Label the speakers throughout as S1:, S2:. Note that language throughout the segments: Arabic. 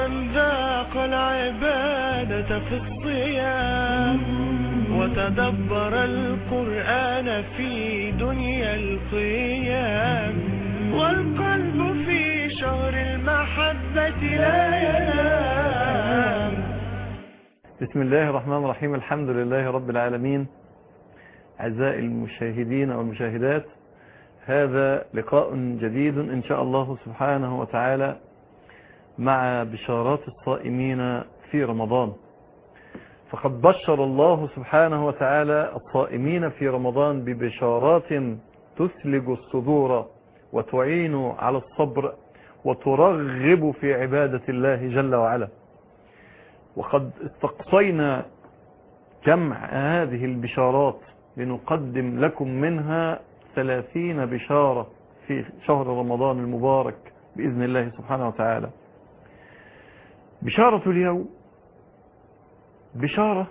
S1: من ذاق العبادة في الصيام وتدبر القرآن في دنيا القيام، والقلب في شهر المحبة لا ينام.
S2: بسم الله الرحمن الرحيم. الحمد لله رب العالمين. أعزائي المشاهدين والمشاهدات، هذا لقاء جديد إن شاء الله سبحانه وتعالى مع بشارات الصائمين في رمضان. فقد بشر الله سبحانه وتعالى الصائمين في رمضان ببشارات تثلج الصدور وتعين على الصبر وترغب في عبادة الله جل وعلا. وقد استقصينا جمع هذه البشارات لنقدم لكم منها 30 بشارة في شهر رمضان المبارك بإذن الله سبحانه وتعالى. بشارة اليوم بشارة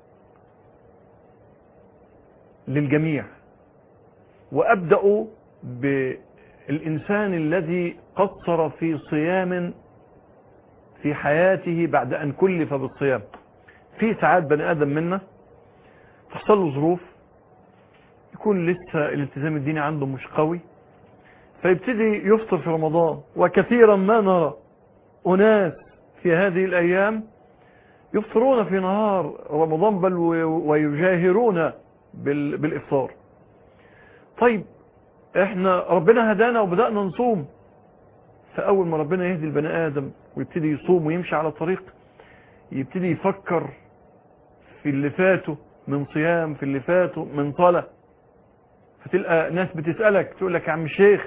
S2: للجميع، وأبدأ بالإنسان الذي قصر في صيام في حياته بعد أن كلف بالصيام. في ساعات بني آدم منا تحصل له ظروف، يكون لسه الالتزام الديني عنده مش قوي، فيبتدي يفطر في رمضان. وكثيرا ما نرى أناس في هذه الأيام يفطرون في نهار رمضان بل ويجاهرون بالإفطار. طيب احنا ربنا هدانا وبدأنا نصوم، فأول ما ربنا يهدي البني آدم ويبتدي يصوم ويمشي على طريق، يبتدي يفكر في اللي فاته من صيام، في اللي فاته من صلاة. فتلقى ناس بتسألك تقول لك يا عم الشيخ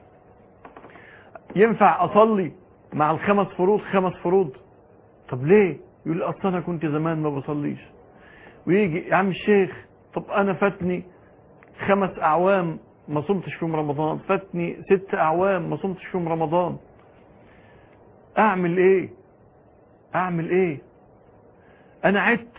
S2: ينفع أصلي مع الخمس فروض 5 فروض؟ طب ليه؟ يقول لي أصلا أنا كنت زمان ما بصليش. ويجي يا عم الشيخ طب أنا فاتني 5 أعوام ما صمتش فيهم رمضان، فاتني 6 أعوام ما صمتش فيهم رمضان، أعمل إيه؟ أعمل إيه؟ أنا عدت،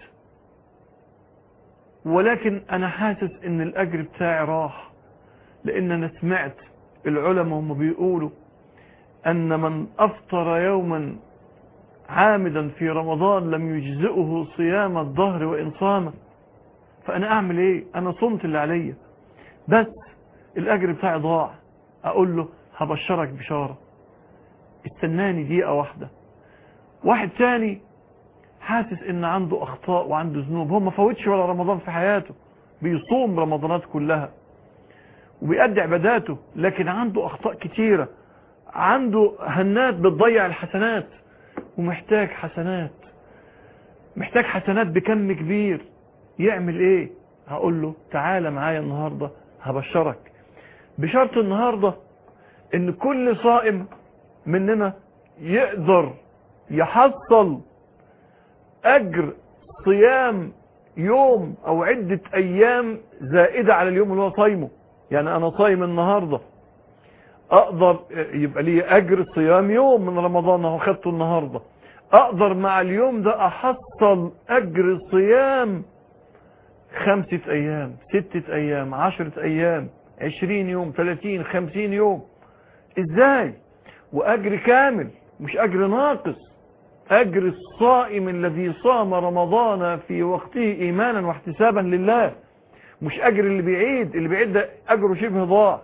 S2: ولكن أنا حاسس إن الأجر بتاعي راح، لأن أنا سمعت العلماء هم بيقولوا أن من أفطر يوما عامدا في رمضان لم يجزئه صيام الظهر وإن صام. فأنا أعمل إيه؟ أنا صمت اللي عليا بس الأجر بتاعي ضاع. أقول له هبشرك بشارة، استناني دقيقة واحدة. واحد تاني حاسس إن عنده أخطاء وعنده ذنوب، هو ما فوتش ولا رمضان في حياته، بيصوم رمضانات كلها وبيأدي عباداته، لكن عنده أخطاء كتيرة، عنده هنات بتضيع الحسنات، ومحتاج حسنات، محتاج حسنات بكم كبير. يعمل ايه؟ هقول له تعالى معايا النهاردة هبشرك بشرط النهاردة ان كل صائم مننا يقدر يحصل اجر صيام يوم او عدة ايام زائدة على اليوم اللي هو صايمه. يعني انا صايم النهاردة، اقدر يبقى لي اجر صيام يوم من رمضان اهو خدته النهاردة، اقدر مع اليوم ده احصل اجر صيام 5 ايام 6 ايام 10 ايام 20 يوم 30 50 يوم. ازاي؟ واجر كامل مش اجر ناقص، اجر الصائم الذي صام رمضان في وقته ايمانا واحتسابا لله، مش اجر اللي بيعيد ده اجره شبه ضاع،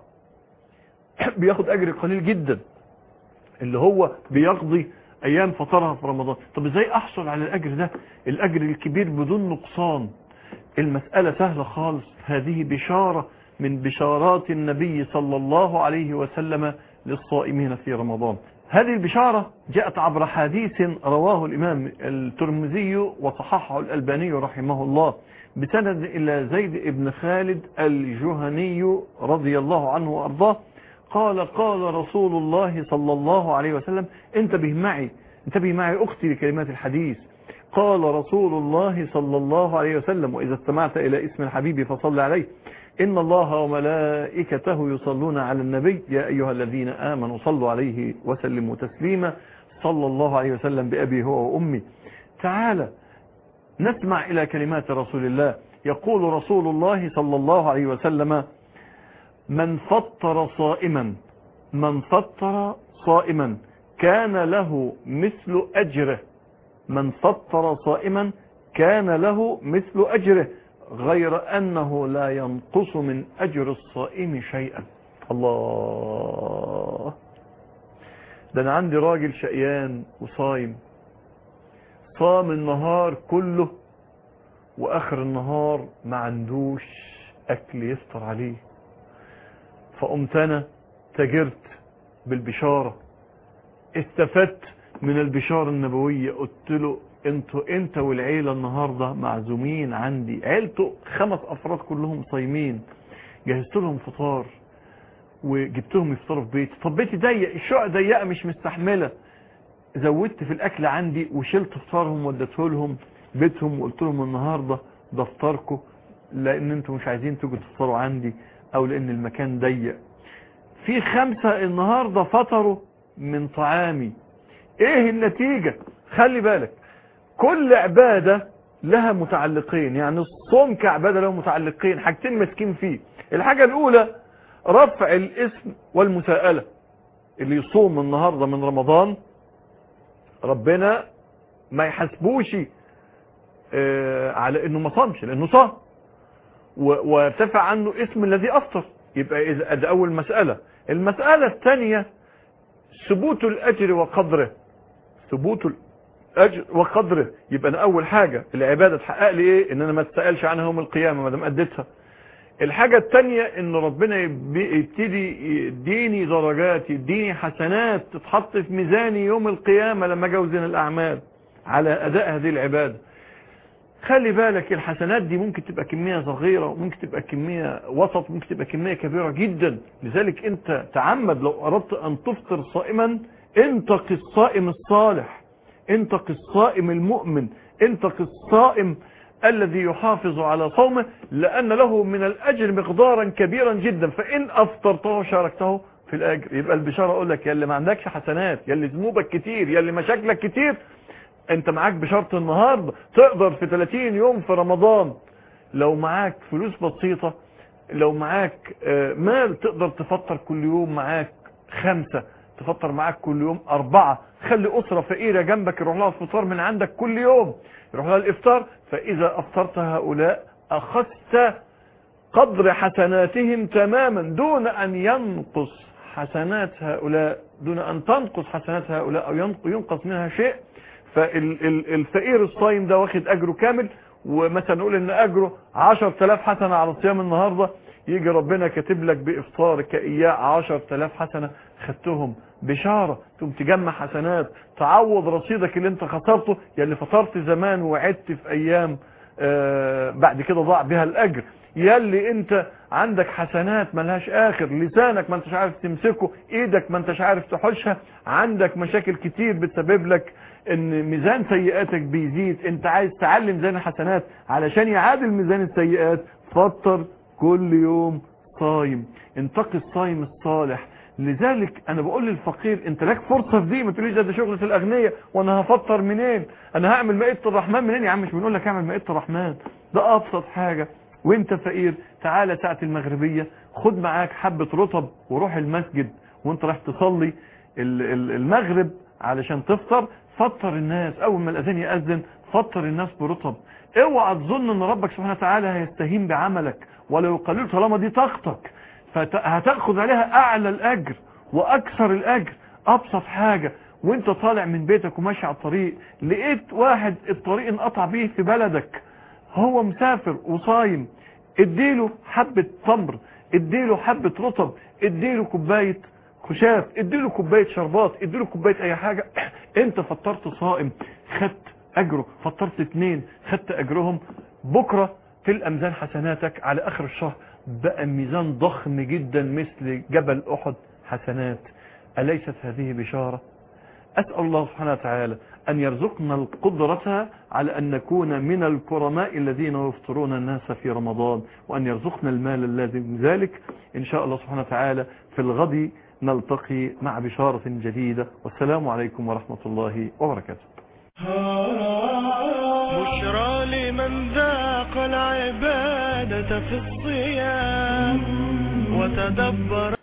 S2: بياخد اجر قليل جدا اللي هو بيقضي ايام فطرها في رمضان. طب ازاي احصل على الاجر ده، الاجر الكبير بدون نقصان؟ المسألة سهلة خالص. هذه بشارة من بشارات النبي صلى الله عليه وسلم للصائمين في رمضان. هذه البشارة جاءت عبر حديث رواه الإمام الترمذي وصححه الألباني رحمه الله بسند إلى زيد بن خالد الجهني رضي الله عنه وأرضاه قال قال رسول الله صلى الله عليه وسلم، انتبه معي أختي لكلمات الحديث. قال رسول الله صلى الله عليه وسلم، وإذا استمعت إلى اسم الحبيب فصل عليه، إن الله وملائكته يصلون على النبي يا أيها الذين آمنوا صلوا عليه وسلموا تسليما. صلى الله عليه وسلم بأبي هو وأمي. تعالى نسمع إلى كلمات رسول الله. يقول رسول الله صلى الله عليه وسلم: من فطر صائما كان له مثل أجره. من فطر صائما كان له مثل أجره غير أنه لا ينقص من أجر الصائم شيئا. الله، ده أنا عندي راجل شقيان وصايم، صام النهار كله وآخر النهار ما عندوش أكل يفطر عليه. فقمت أنا تجرت بالبشارة، استفدت من البشارة النبوية. قلت له انت والعيلة النهاردة معزومين عندي. عيلته 5 أفراد كلهم صايمين، جهزت لهم فطار وجبتهم يفطروا في بيتي. طب بيتي ضيق، الشقة ضيقة مش مستحملة، زودت في الأكل عندي وشلت فطارهم وديته لهم بيتهم وقلت لهم النهاردة ده فطاركم، لأن انتوا مش عايزين تيجوا تفطروا عندي أو لأن المكان ضيق. في 5 النهاردة فطروا من طعامي. ايه النتيجة؟ خلي بالك، كل عبادة لها متعلقين، يعني الصوم كعبادة له متعلقين، حاجتين ماسكين فيه. الحاجة الأولى رفع الاسم والمساءلة. اللي يصوم النهاردة من رمضان ربنا ما يحاسبوش على انه ما صامش، لانه صام، وارتفع عنه اسم الذي افطر. يبقى ده اول مسألة. المسألة الثانية ثبوت الاجر وقدره. ثبوت الاجر وقدره. يبقى انا اول حاجة العبادة تحقق لي ايه؟ ان انا ما استقلش عنها يوم القيامة ما دام اديتها. الحاجة الثانية ان ربنا يبتدي يديني درجات، يديني حسنات تتحط في ميزاني يوم القيامة لما اجوزن الاعمال على اداء هذه العبادة. خلي بالك الحسنات دي ممكن تبقى كمية صغيرة وممكن تبقى كمية وسط وممكن تبقى كمية كبيرة جدا. لذلك انت تعمد لو اردت ان تفطر صائما انتقي الصائم الصالح، انتقي الصائم المؤمن، انتقي الصائم الذي يحافظ على صومه، لأن له من الأجر مقدارا كبيرا جدا. فإن أفطرته شاركته في الأجر. يبقى البشارة أقول لك يا اللي ما عندكش حسنات، يا اللي ذنوبك كتير، يا اللي مشاكلك كتير، أنت معاك بشارة النهاردة تقدر في 30 يوم في رمضان لو معاك فلوس بسيطة، لو معاك مال تقدر تفطر كل يوم معاك 5، تفطر معاك كل يوم 4. خلي أسرة فقيرة جنبك يروح لها الفطار من عندك كل يوم، يروح لها الإفطار. فإذا أفطرت هؤلاء أخذت قدر حسناتهم تماما دون أن ينقص حسنات هؤلاء، دون أن تنقص حسنات هؤلاء أو ينقص منها شيء. فالفقير الصايم ده واخد أجره كامل. ومثلا نقول إن أجره 10,000 حسنة على صيام النهاردة، يجي ربنا كاتب لك بإفطارك إياه 10,000 حسنة خدتهم. بشارة تقوم تجمع حسنات تعوض رصيدك اللي انت خسرته، يا اللي فطرت زمان وعدت في ايام بعد كده ضاع بها الاجر، يا اللي انت عندك حسنات ملهاش اخر، لسانك ما انتش عارف تمسكه، ايدك ما انتش عارف تحوشها، عندك مشاكل كتير بتسبب لك ان ميزان سيئاتك بيزيد. انت عايز تعلي ميزان الحسنات علشان يعادل ميزان السيئات، فطر كل يوم صايم، انتقي الصايم الصالح. لذلك انا بقول للفقير انت لك فرصه في دي، ما تقوليش ده شغله الاغنياء وانا هفطر منين، انا هعمل مائده الرحمن منين. يا عم مش بنقول لك اعمل مائده الرحمن، ده ابسط حاجه. وانت فقير تعالى ساعه المغربيه خد معاك حبه رطب وروح المسجد وانت رايح تصلي المغرب علشان تفطر، فطر الناس. اول ما الاذان ياذن فطر الناس برطب. اوعى تظن ان ربك سبحانه وتعالى هيستهين بعملك ولا يقلل، طالما دي طاقتك فهتاخذ عليها اعلى الاجر واكثر الاجر. ابسط حاجة وانت طالع من بيتك وماشي على الطريق لقيت واحد الطريق انقطع بيه في بلدك، هو مسافر وصايم، اديله حبة تمر، اديله حبة رطب، اديله كوباية خشاف، اديله كوباية شربات، اديله كوباية اي حاجة. انت فطرت صائم خدت اجره، فطرت 2 خدت اجرهم. بكرة في ميزان حسناتك على اخر الشهر بقى ميزان ضخم جدا مثل جبل احد حسنات. اليست هذه بشارة؟ اسأل الله سبحانه وتعالى ان يرزقنا القدرة على ان نكون من الكرماء الذين يفطرون الناس في رمضان، وان يرزقنا المال اللازم ذلك. ان شاء الله سبحانه وتعالى في الغد نلتقي مع بشارة جديدة، والسلام عليكم ورحمة الله وبركاته.
S1: بشرى لمن ذاق العبادة في الصيام وتدبر